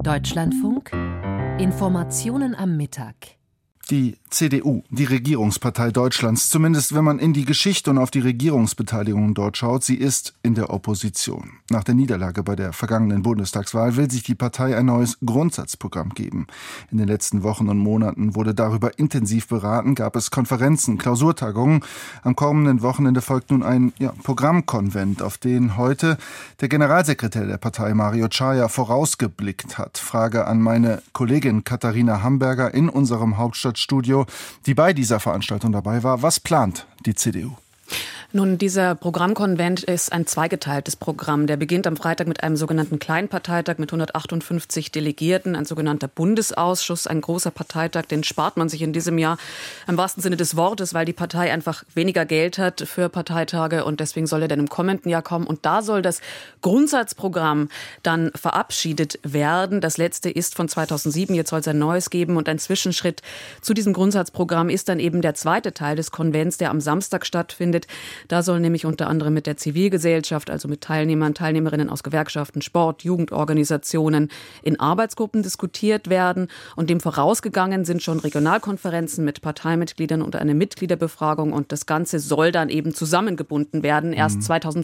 Deutschlandfunk Informationen am Mittag. Die CDU, die Regierungspartei Deutschlands, zumindest wenn man in die Geschichte und auf die Regierungsbeteiligung dort schaut, sie ist in der Opposition. Nach der Niederlage bei der vergangenen Bundestagswahl will sich die Partei ein neues Grundsatzprogramm geben. In den letzten Wochen und Monaten wurde darüber intensiv beraten, gab es Konferenzen, Klausurtagungen. Am kommenden Wochenende folgt nun ein Programmkonvent, auf den heute der Generalsekretär der Partei, Mario Czaja, vorausgeblickt hat. Frage an meine Kollegin Katharina Hamberger in unserem Hauptstadtstudio, die bei dieser Veranstaltung dabei war. Was plant die CDU? Nun, dieser Programmkonvent ist ein zweigeteiltes Programm. Der beginnt am Freitag mit einem sogenannten Kleinparteitag mit 158 Delegierten, ein sogenannter Bundesausschuss, ein großer Parteitag, den spart man sich in diesem Jahr im wahrsten Sinne des Wortes, weil die Partei einfach weniger Geld hat für Parteitage und deswegen soll er dann im kommenden Jahr kommen. Und da soll das Grundsatzprogramm dann verabschiedet werden. Das letzte ist von 2007, jetzt soll es ein neues geben und ein Zwischenschritt zu diesem Grundsatzprogramm ist dann eben der zweite Teil des Konvents, der am Samstag stattfindet. Da soll nämlich unter anderem mit der Zivilgesellschaft, also mit Teilnehmern, Teilnehmerinnen aus Gewerkschaften, Sport, Jugendorganisationen in Arbeitsgruppen diskutiert werden. Und dem vorausgegangen sind schon Regionalkonferenzen mit Parteimitgliedern und eine Mitgliederbefragung. Und das Ganze soll dann eben zusammengebunden werden, erst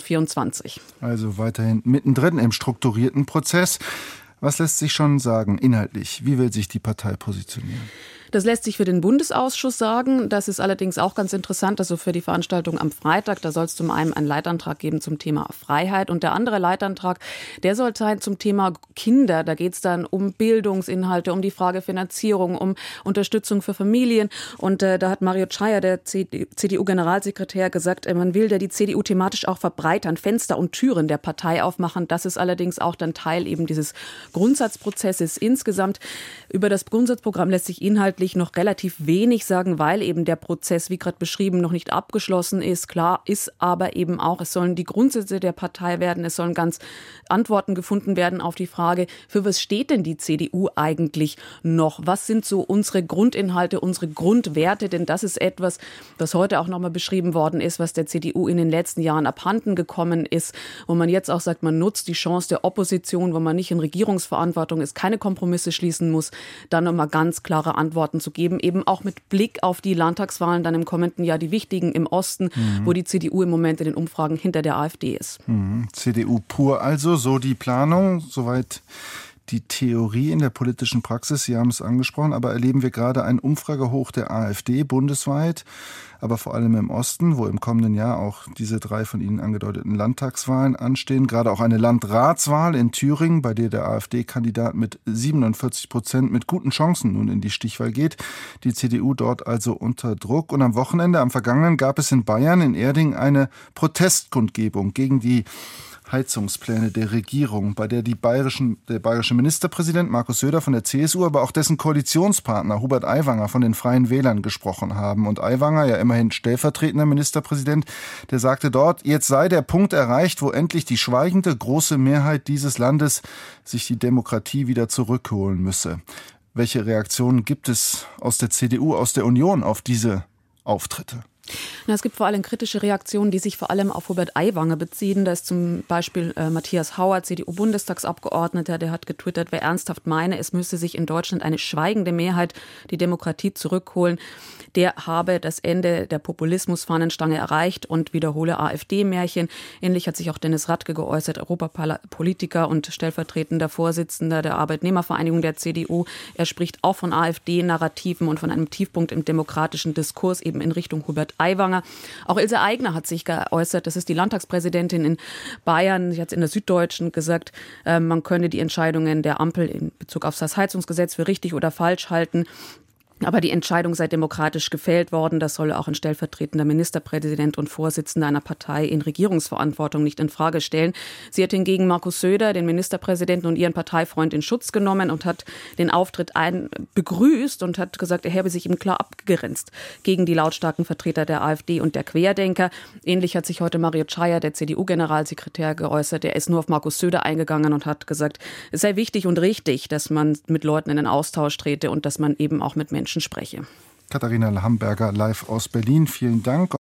2024. Also weiterhin mittendrin im strukturierten Prozess. Was lässt sich schon sagen inhaltlich? Wie will sich die Partei positionieren? Das lässt sich für den Bundesausschuss sagen. Das ist allerdings auch ganz interessant. Also für die Veranstaltung am Freitag, da soll es zum einen einen Leitantrag geben zum Thema Freiheit. Und der andere Leitantrag, der soll sein zum Thema Kinder. Da geht es dann um Bildungsinhalte, um die Frage Finanzierung, um Unterstützung für Familien. Und da hat Mario Czaja, der CDU-Generalsekretär, gesagt, man will da die CDU thematisch auch verbreitern, Fenster und Türen der Partei aufmachen. Das ist allerdings auch dann Teil eben dieses Grundsatzprozesses insgesamt. Über das Grundsatzprogramm lässt sich inhaltlich noch relativ wenig sagen, weil eben der Prozess, wie gerade beschrieben, noch nicht abgeschlossen ist. Klar ist aber eben auch, es sollen die Grundsätze der Partei werden, es sollen ganz Antworten gefunden werden auf die Frage, für was steht denn die CDU eigentlich noch? Was sind so unsere Grundinhalte, unsere Grundwerte? Denn das ist etwas, was heute auch nochmal beschrieben worden ist, was der CDU in den letzten Jahren abhanden gekommen ist, wo man jetzt auch sagt, man nutzt die Chance der Opposition, wo man nicht in Regierungsverantwortung ist, keine Kompromisse schließen muss, dann nochmal ganz klare Antworten zu geben, eben auch mit Blick auf die Landtagswahlen dann im kommenden Jahr, die wichtigen im Osten, wo die CDU im Moment in den Umfragen hinter der AfD ist. CDU pur also, so die Planung, soweit die Theorie in der politischen Praxis. Sie haben es angesprochen, aber erleben wir gerade ein Umfragehoch der AfD bundesweit, aber vor allem im Osten, wo im kommenden Jahr auch diese 3 von Ihnen angedeuteten Landtagswahlen anstehen. Gerade auch eine Landratswahl in Thüringen, bei der der AfD-Kandidat mit 47% mit guten Chancen nun in die Stichwahl geht. Die CDU dort also unter Druck. Und am Wochenende, am vergangenen, gab es in Bayern, in Erding, eine Protestkundgebung gegen die Heizungspläne der Regierung, bei der der bayerische Ministerpräsident Markus Söder von der CSU, aber auch dessen Koalitionspartner Hubert Aiwanger von den Freien Wählern gesprochen haben. Und Aiwanger, ja immerhin stellvertretender Ministerpräsident, der sagte dort, jetzt sei der Punkt erreicht, wo endlich die schweigende große Mehrheit dieses Landes sich die Demokratie wieder zurückholen müsse. Welche Reaktionen gibt es aus der CDU, aus der Union auf diese Auftritte? Es gibt vor allem kritische Reaktionen, die sich vor allem auf Hubert Aiwanger beziehen. Da ist zum Beispiel Matthias Hauer, CDU-Bundestagsabgeordneter, der hat getwittert, wer ernsthaft meine, es müsse sich in Deutschland eine schweigende Mehrheit die Demokratie zurückholen, der habe das Ende der Populismus-Fahnenstange erreicht und wiederhole AfD-Märchen. Ähnlich hat sich auch Dennis Radke geäußert, Europapolitiker und stellvertretender Vorsitzender der Arbeitnehmervereinigung der CDU. Er spricht auch von AfD-Narrativen und von einem Tiefpunkt im demokratischen Diskurs eben in Richtung Hubert Aiwanger. Auch Ilse Aigner hat sich geäußert, das ist die Landtagspräsidentin in Bayern. Sie hat in der Süddeutschen gesagt, man könne die Entscheidungen der Ampel in Bezug auf das Heizungsgesetz für richtig oder falsch halten. Aber die Entscheidung sei demokratisch gefällt worden. Das solle auch ein stellvertretender Ministerpräsident und Vorsitzender einer Partei in Regierungsverantwortung nicht in Frage stellen. Sie hat hingegen Markus Söder, den Ministerpräsidenten und ihren Parteifreund in Schutz genommen und hat den Auftritt begrüßt und hat gesagt, er habe sich ihm klar abgegrenzt gegen die lautstarken Vertreter der AfD und der Querdenker. Ähnlich hat sich heute Mario Czaja, der CDU-Generalsekretär, geäußert. Er ist nur auf Markus Söder eingegangen und hat gesagt, es sei wichtig und richtig, dass man mit Leuten in den Austausch trete und dass man eben auch mit Menschen spreche. Katharina Hamberger live aus Berlin. Vielen Dank.